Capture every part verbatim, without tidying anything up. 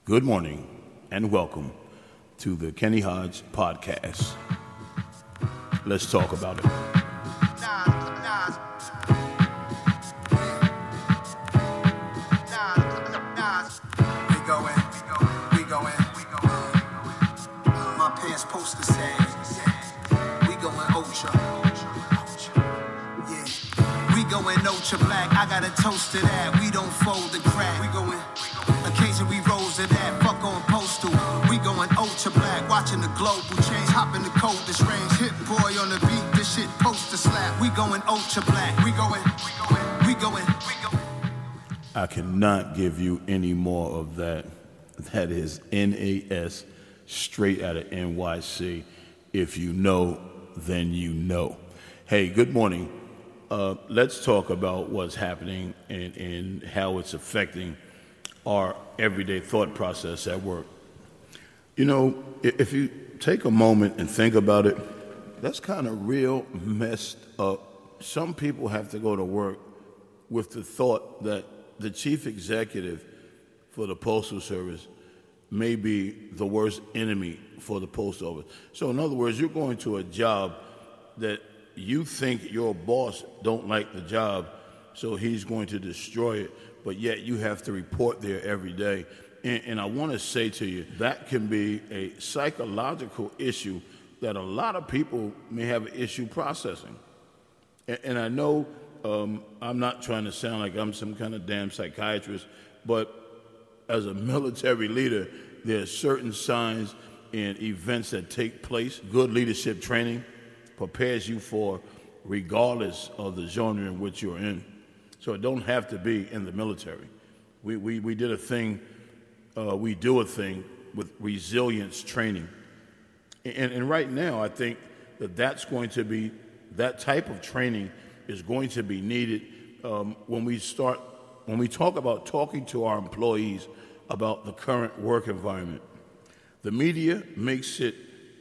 Good morning and welcome to the Kenny Hodge Podcast. Let's talk about it. We going, we going, we going. My pants poster says, we going ultra. Yeah, we going ultra black. I got a toast to that. We don't fold the crack. We going. Occasion we rose to that, fuck on postal. We going ultra black, watching the global change. Hop in the coldest range, hit boy on the beat. This shit poster slap. We going ultra black. We going, we going, we going, we going. I cannot give you any more of that. That is N A S, straight out of N Y C. If you know, then you know. Hey, good morning. Uh, let's talk about what's happening and, and how it's affecting our everyday thought process at work. You know, if you take a moment and think about it, that's kind of real messed up. Some people have to go to work with the thought that the chief executive for the Postal Service may be the worst enemy for the post office. So in other words, you're going to a job that you think your boss don't like the job, so he's going to destroy it, but yet you have to report there every day. And, and I want to say to you, that can be a psychological issue that a lot of people may have an issue processing. And, and I know um, I'm not trying to sound like I'm some kind of damn psychiatrist, but as a military leader, there are certain signs and events that take place. Good leadership training prepares you for regardless of the genre in which you're in. So it don't have to be in the military. We we, we did a thing, uh, we do a thing with resilience training. And, and right now, I think that that's going to be, that type of training is going to be needed um, when we start, when we talk about talking to our employees about the current work environment. The media makes it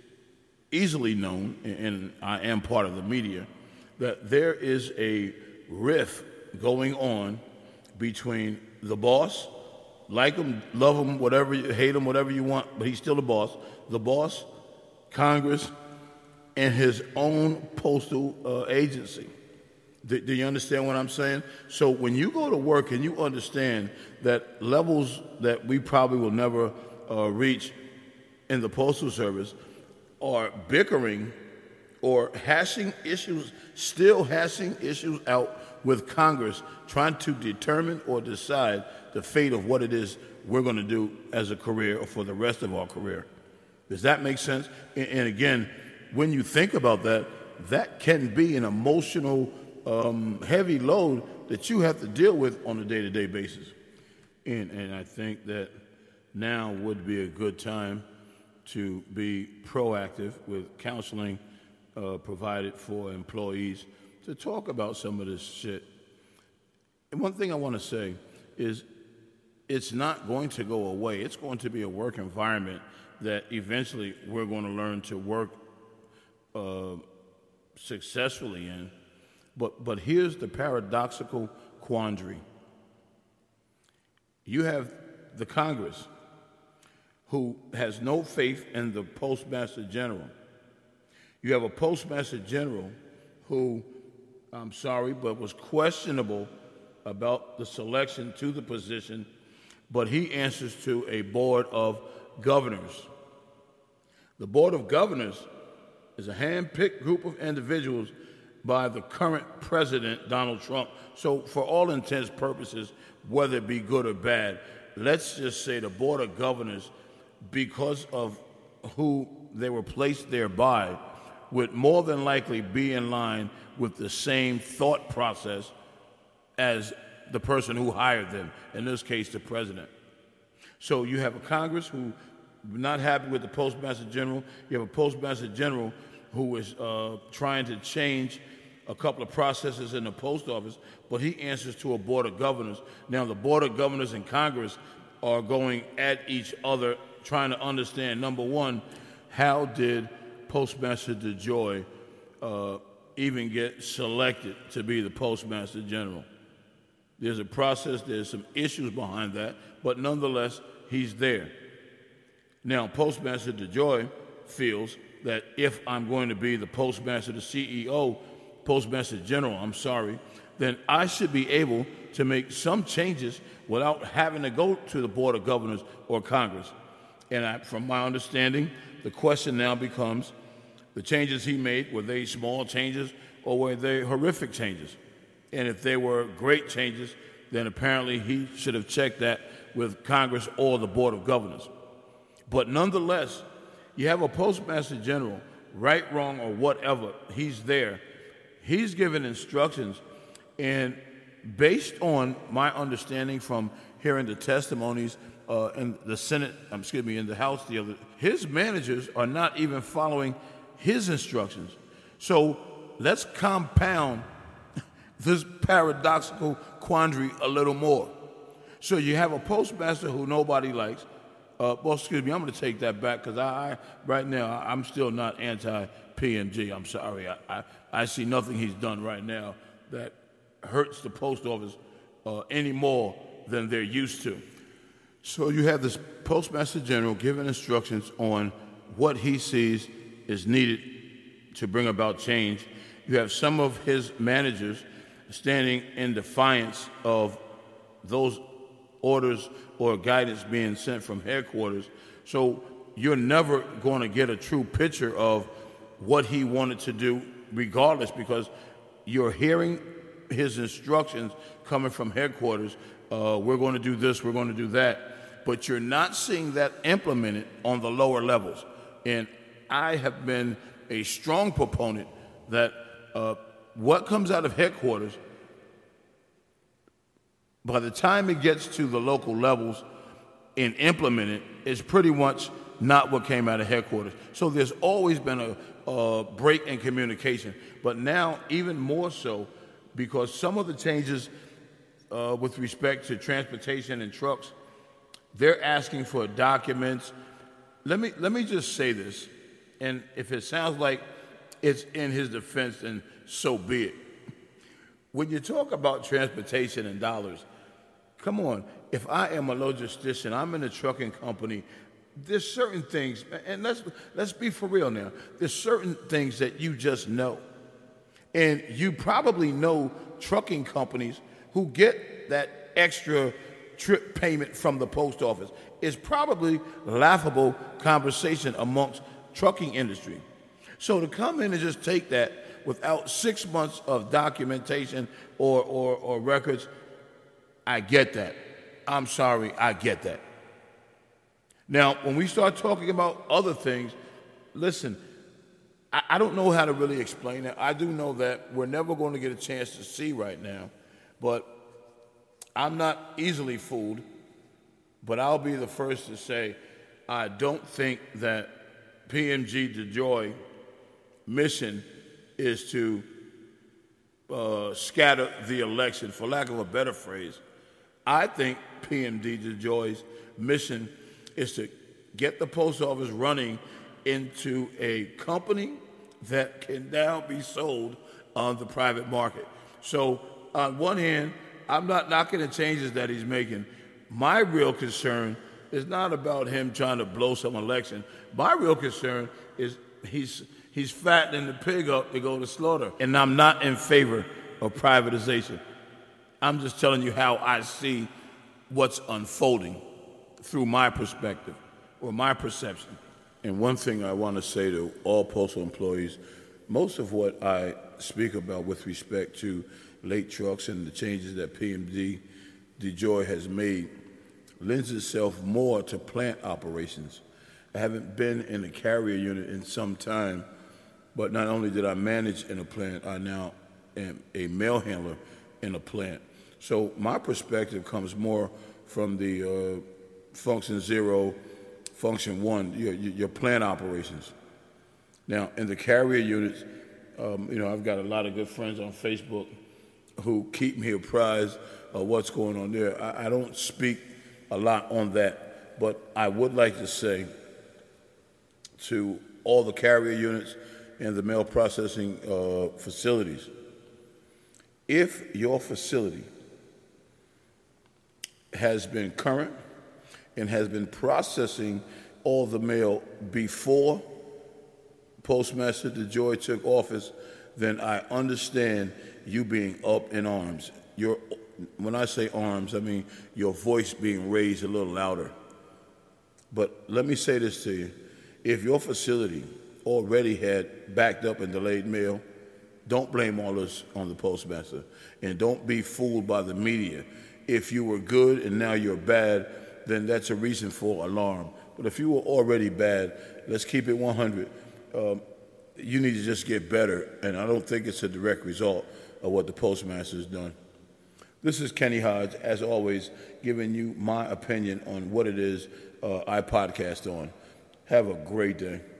easily known, and I am part of the media, that there is a rift going on between the boss, like him, love him, whatever, hate him, whatever you want, but he's still the boss, the boss, Congress, and his own postal uh, agency. Do, do you understand what I'm saying? So when you go to work and you understand that levels that we probably will never uh, reach in the Postal Service are bickering or hashing issues, still hashing issues out with Congress, trying to determine or decide the fate of what it is we're going to do as a career or for the rest of our career. Does that make sense? And, and again, when you think about that, that can be an emotional, um, heavy load that you have to deal with on a day-to-day basis. And, and I think that now would be a good time to be proactive with counseling uh, provided for employees to talk about some of this shit. And one thing I want to say is it's not going to go away. It's going to be a work environment that eventually we're going to learn to work uh, successfully in. But, but here's the paradoxical quandary. You have the Congress, who has no faith in the Postmaster General. You have a Postmaster General who, I'm sorry, but was questionable about the selection to the position, but he answers to a board of governors. The board of governors is a hand-picked group of individuals by the current president, Donald Trump. So for all intents and purposes, whether it be good or bad, let's just say the board of governors, because of who they were placed there by, would more than likely be in line with the same thought process as the person who hired them, in this case, the president. So you have a Congress who not happy with the Postmaster General. You have a Postmaster General who is uh, trying to change a couple of processes in the post office, but he answers to a board of governors. Now, the board of governors and Congress are going at each other, trying to understand, number one, how did Postmaster DeJoy uh, even get selected to be the Postmaster General? There's a process, there's some issues behind that, but nonetheless, he's there. Now, Postmaster DeJoy feels that if I'm going to be the postmaster, the C E O, Postmaster General, I'm sorry, then I should be able to make some changes without having to go to the Board of Governors or Congress. And I, from my understanding, the question now becomes, the changes he made, were they small changes or were they horrific changes? And if they were great changes, then apparently he should have checked that with Congress or the Board of Governors. But nonetheless, you have a Postmaster General, right, wrong, or whatever, he's there. He's given instructions, and based on my understanding from hearing the testimonies uh, in the Senate, um, excuse me, in the House the other, his managers are not even following his instructions. So let's compound this paradoxical quandary a little more. So you have a postmaster who nobody likes. Uh, well, excuse me, I'm going to take that back because I, I, right now, I'm still not anti-P M G. I'm sorry. I, I, I see nothing he's done right now that hurts the post office uh, any more than they're used to. So you have this Postmaster General giving instructions on what he sees is needed to bring about change. You have some of his managers standing in defiance of those orders or guidance being sent from headquarters. So you're never going to get a true picture of what he wanted to do regardless, because you're hearing his instructions coming from headquarters. Uh, we're going to do this, we're going to do that. But you're not seeing that implemented on the lower levels. And I have been a strong proponent that uh, what comes out of headquarters, by the time it gets to the local levels and implemented, is pretty much not what came out of headquarters. So there's always been a, a break in communication. But now, even more so, because some of the changes uh, with respect to transportation and trucks, they're asking for documents. Let me, let me just say this, and if it sounds like it's in his defense, then so be it. When you talk about transportation and dollars, come on, if I am a logistician, I'm in a trucking company, there's certain things, and let's, let's be for real now, there's certain things that you just know. And you probably know trucking companies who get that extra trip payment from the post office. It's probably laughable conversation amongst trucking industry. So to come in and just take that without six months of documentation or, or, or records, I get that. I'm sorry, I get that. Now, when we start talking about other things, listen, I, I don't know how to really explain it. I do know that we're never going to get a chance to see right now, but I'm not easily fooled, but I'll be the first to say I don't think that P M G DeJoy mission is to uh, scatter the election, for lack of a better phrase. I think P M D DeJoy's mission is to get the post office running into a company that can now be sold on the private market. So on one hand, I'm not knocking the changes that he's making. My real concern is not about him trying to blow some election. My real concern is he's he's fattening the pig up to go to slaughter. And I'm not in favor of privatization. I'm just telling you how I see what's unfolding through my perspective or my perception. And one thing I want to say to all postal employees, most of what I speak about with respect to late trucks and the changes that P M D DeJoy has made lends itself more to plant operations. I haven't been in a carrier unit in some time, but not only did I manage in a plant, I now am a mail handler in a plant. So my perspective comes more from the uh, function zero, function one, your, your plant operations. Now, in the carrier units, um, you know, I've got a lot of good friends on Facebook who keep me apprised of what's going on there. I, I don't speak a lot on that, but I would like to say to all the carrier units and the mail processing uh, facilities, if your facility has been current and has been processing all the mail before Postmaster DeJoy took office, then I understand you being up in arms. Your, when I say arms, I mean your voice being raised a little louder. But let me say this to you. If your facility already had backed up and delayed mail, don't blame all this on the postmaster. And don't be fooled by the media. If you were good and now you're bad, then that's a reason for alarm. But if you were already bad, let's keep it one hundred. Um, you need to just get better, and I don't think it's a direct result of what the postmaster has done. This is Kenny Hodge, as always, giving you my opinion on what it is uh, I podcast on. Have a great day.